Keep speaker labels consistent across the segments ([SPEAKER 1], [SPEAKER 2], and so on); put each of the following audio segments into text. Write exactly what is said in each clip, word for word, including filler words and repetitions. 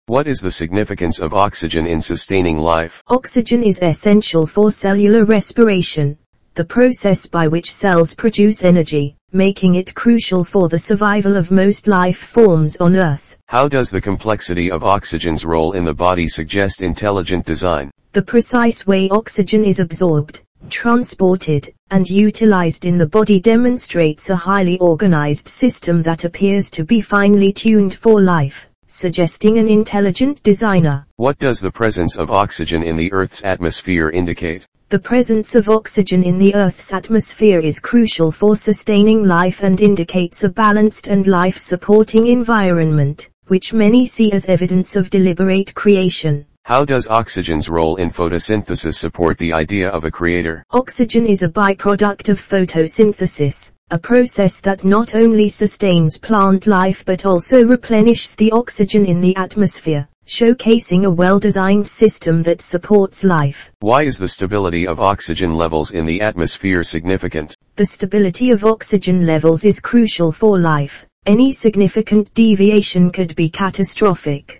[SPEAKER 1] What is the significance of oxygen in sustaining life?
[SPEAKER 2] Oxygen is essential for cellular respiration, the process by which cells produce energy, making it crucial for the survival of most life forms on Earth.
[SPEAKER 1] How does the complexity of oxygen's role in the body suggest intelligent design?
[SPEAKER 2] The precise way oxygen is absorbed, transported, and utilized in the body demonstrates a highly organized system that appears to be finely tuned for life, suggesting an intelligent designer.
[SPEAKER 1] What does the presence of oxygen in the Earth's atmosphere indicate?
[SPEAKER 2] The presence of oxygen in the Earth's atmosphere is crucial for sustaining life and indicates a balanced and life-supporting environment, which many see as evidence of deliberate creation.
[SPEAKER 1] How does oxygen's role in photosynthesis support the idea of a creator?
[SPEAKER 2] Oxygen is a byproduct of photosynthesis, a process that not only sustains plant life but also replenishes the oxygen in the atmosphere, showcasing a well-designed system that supports life.
[SPEAKER 1] Why is the stability of oxygen levels in the atmosphere significant?
[SPEAKER 2] The stability of oxygen levels is crucial for life. Any significant deviation could be catastrophic.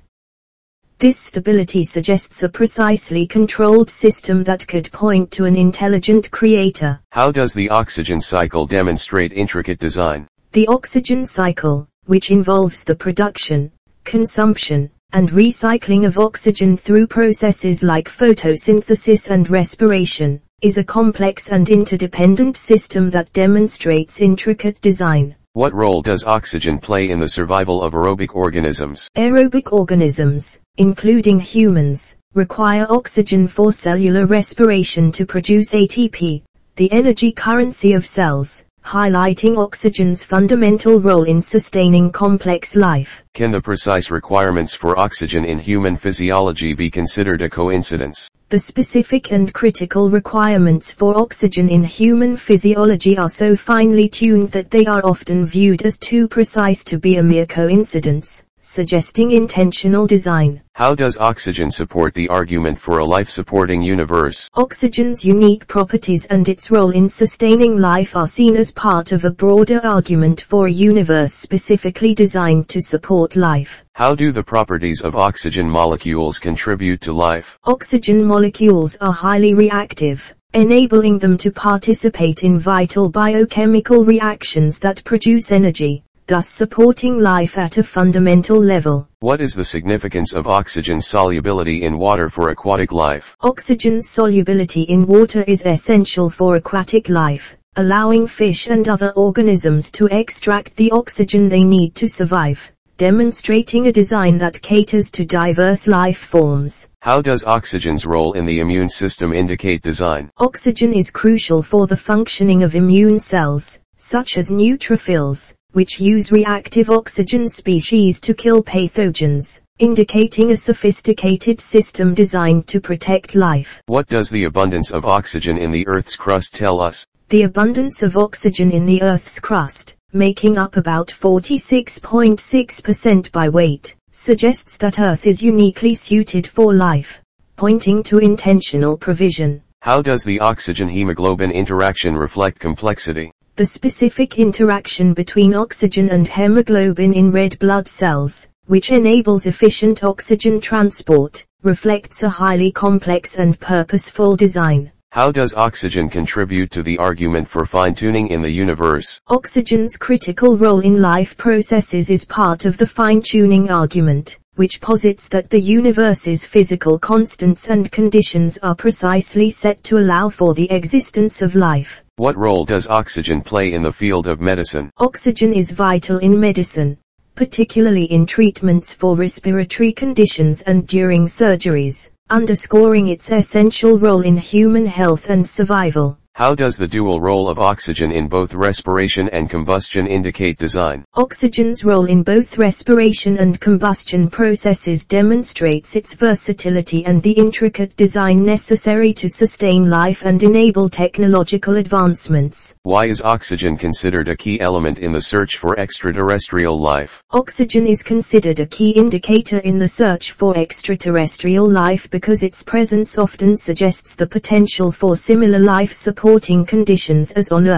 [SPEAKER 2] This stability suggests a precisely controlled system that could point to an intelligent creator.
[SPEAKER 1] How does the oxygen cycle demonstrate intricate design?
[SPEAKER 2] The oxygen cycle, which involves the production, consumption, and recycling of oxygen through processes like photosynthesis and respiration, is a complex and interdependent system that demonstrates intricate design.
[SPEAKER 1] What role does oxygen play in the survival of aerobic organisms?
[SPEAKER 2] Aerobic organisms, including humans, require oxygen for cellular respiration to produce A T P, the energy currency of cells, highlighting oxygen's fundamental role in sustaining complex life.
[SPEAKER 1] Can the precise requirements for oxygen in human physiology be considered a coincidence?
[SPEAKER 2] The specific and critical requirements for oxygen in human physiology are so finely tuned that they are often viewed as too precise to be a mere coincidence, suggesting intentional design.
[SPEAKER 1] How does oxygen support the argument for a life-supporting universe?
[SPEAKER 2] Oxygen's unique properties and its role in sustaining life are seen as part of a broader argument for a universe specifically designed to support life.
[SPEAKER 1] How do the properties of oxygen molecules contribute to life?
[SPEAKER 2] Oxygen molecules are highly reactive, enabling them to participate in vital biochemical reactions that produce energy, thus supporting life at a fundamental level.
[SPEAKER 1] What is the significance of oxygen's solubility in water for aquatic life?
[SPEAKER 2] Oxygen's solubility in water is essential for aquatic life, allowing fish and other organisms to extract the oxygen they need to survive, demonstrating a design that caters to diverse life forms.
[SPEAKER 1] How does oxygen's role in the immune system indicate design?
[SPEAKER 2] Oxygen is crucial for the functioning of immune cells, such as neutrophils, which use reactive oxygen species to kill pathogens, indicating a sophisticated system designed to protect life.
[SPEAKER 1] What does the abundance of oxygen in the Earth's crust tell us?
[SPEAKER 2] The abundance of oxygen in the Earth's crust, making up about forty-six point six percent by weight, suggests that Earth is uniquely suited for life, pointing to intentional provision.
[SPEAKER 1] How does the oxygen-hemoglobin interaction reflect complexity?
[SPEAKER 2] The specific interaction between oxygen and hemoglobin in red blood cells, which enables efficient oxygen transport, reflects a highly complex and purposeful design.
[SPEAKER 1] How does oxygen contribute to the argument for fine-tuning in the universe?
[SPEAKER 2] Oxygen's critical role in life processes is part of the fine-tuning argument, which posits that the universe's physical constants and conditions are precisely set to allow for the existence of life.
[SPEAKER 1] What role does oxygen play in the field of medicine?
[SPEAKER 2] Oxygen is vital in medicine, particularly in treatments for respiratory conditions and during surgeries, underscoring its essential role in human health and survival.
[SPEAKER 1] How does the dual role of oxygen in both respiration and combustion indicate design?
[SPEAKER 2] Oxygen's role in both respiration and combustion processes demonstrates its versatility and the intricate design necessary to sustain life and enable technological advancements.
[SPEAKER 1] Why is oxygen considered a key element in the search for extraterrestrial life?
[SPEAKER 2] Oxygen is considered a key indicator in the search for extraterrestrial life because its presence often suggests the potential for similar life support supporting conditions as on Earth.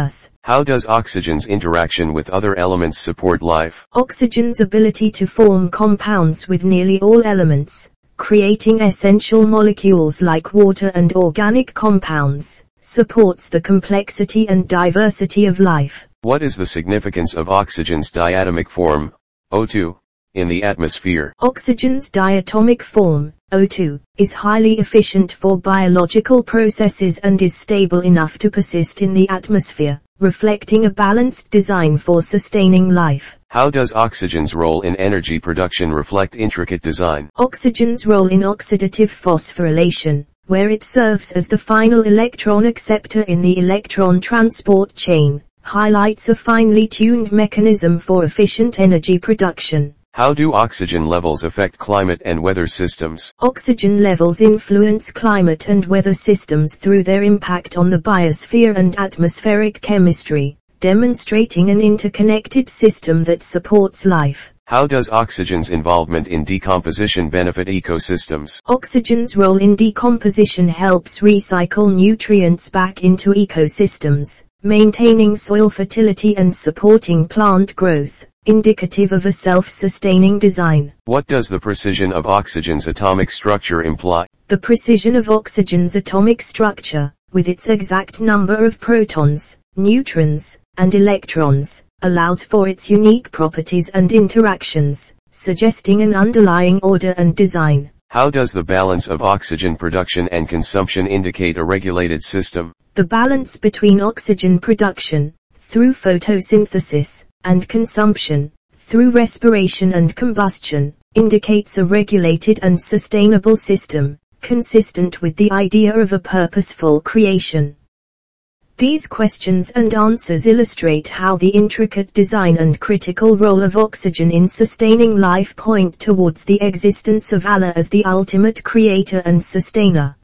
[SPEAKER 1] How does oxygen's interaction with other elements support life?
[SPEAKER 2] Oxygen's ability to form compounds with nearly all elements, creating essential molecules like water and organic compounds, supports the complexity and diversity of life.
[SPEAKER 1] What is the significance of oxygen's diatomic form, O two, in the atmosphere?
[SPEAKER 2] Oxygen's diatomic form, O two, is highly efficient for biological processes and is stable enough to persist in the atmosphere, reflecting a balanced design for sustaining life.
[SPEAKER 1] How does oxygen's role in energy production reflect intricate design?
[SPEAKER 2] Oxygen's role in oxidative phosphorylation, where it serves as the final electron acceptor in the electron transport chain, highlights a finely tuned mechanism for efficient energy production.
[SPEAKER 1] How do oxygen levels affect climate and weather systems?
[SPEAKER 2] Oxygen levels influence climate and weather systems through their impact on the biosphere and atmospheric chemistry, demonstrating an interconnected system that supports life.
[SPEAKER 1] How does oxygen's involvement in decomposition benefit ecosystems?
[SPEAKER 2] Oxygen's role in decomposition helps recycle nutrients back into ecosystems, maintaining soil fertility and supporting plant growth, indicative of a self-sustaining design.
[SPEAKER 1] What does the precision of oxygen's atomic structure imply?
[SPEAKER 2] The precision of oxygen's atomic structure, with its exact number of protons, neutrons, and electrons, allows for its unique properties and interactions, suggesting an underlying order and design.
[SPEAKER 1] How does the balance of oxygen production and consumption indicate a regulated system?
[SPEAKER 2] The balance between oxygen production, through photosynthesis, and consumption, through respiration and combustion, indicates a regulated and sustainable system, consistent with the idea of a purposeful creation. These questions and answers illustrate how the intricate design and critical role of oxygen in sustaining life point towards the existence of Allah as the ultimate creator and sustainer.